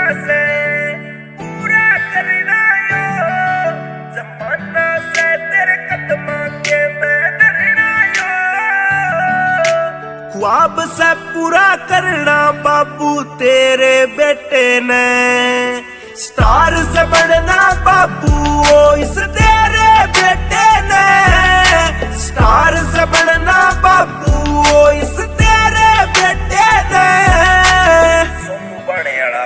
से पूरा करना यो, जमाना से तेरे कदमा के मैं डरना यो। ख्वाब से पूरा करना बाबू तेरे बेटे ने, स्टार से बनना बाबू ओ इस तेरे बेटे ने, स्टार से बनना बाबू ओ इस तेरे बेटे ने। सोनू बड़ेड़ा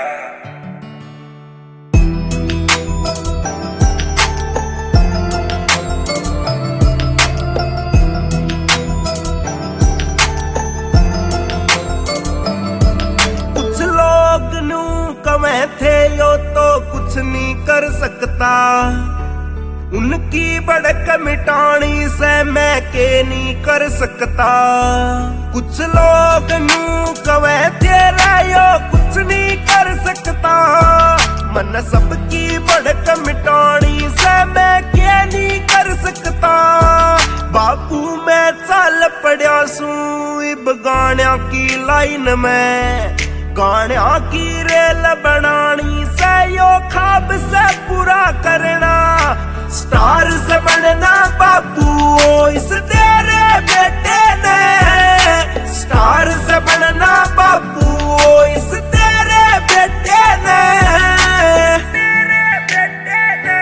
कुछ लोग नू कमे थे यो तो कुछ नहीं कर सकता, उनकी भड़क मिटानी से मैं के नहीं कर सकता। कुछ लोग नू कवे तेरा यो कुछ नहीं कर सकता, मन सबकी भड़क मिटानी से मैं के नहीं कर सकता। बाबू मैं चल पड़ा सू इब गाण्या की लाइन में, गाण्या की रेल बनानी से यो ख्वाब से पूरा करना, स्टार से बनना बाबू ओ इस तेरे बेटे ने, स्टार से बनना बाबू ओ इस तेरे बेटे ने, तेरे बेटे ने।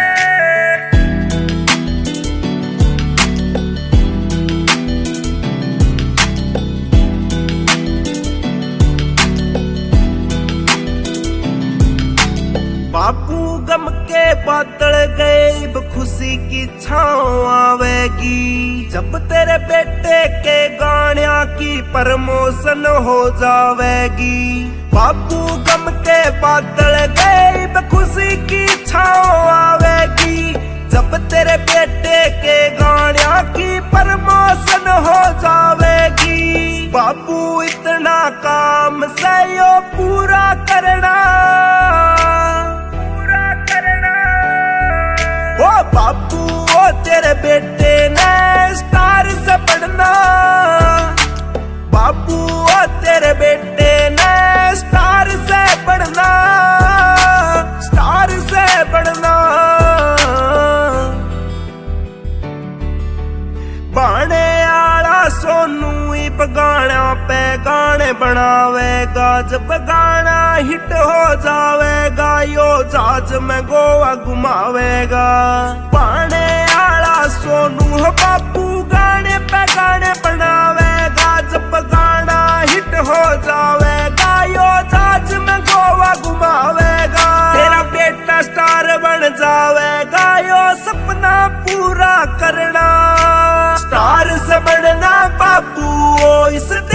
बाबू गम के बादल गए अब खुशी की छाँव आवेगी, जब तेरे बेटे के गाण्या की प्रमोशन हो जावेगी। बाबू गम के बादल गए अब खुशी की छाँव आवेगी, जब तेरे बेटे के गाण्या की प्रमोशन हो जावेगी। बाबू इतना काम से यो पूरा करना, ओ बाबू ओ तेरे बेटे ने स्टार से बनना, बाबू ओ तेरे बेटे ने स्टार से बनना, स्टार से बनना। बाणे आला सोनू इब गाना पे गाने बनावेगा, जब गाना हिट हो जावेगा यो जहाज में गोवा घुमावेगा। बाणे आला सोनू हो बापू गाने पे गाने बनावेगा, जब गाना हिट हो जावेगा यो जहाज में गोवा घुमावेगा। तेरा बेटा स्टार बन जावेगा यो सपना पूरा करना, स्टार से बनना बापू ओ इस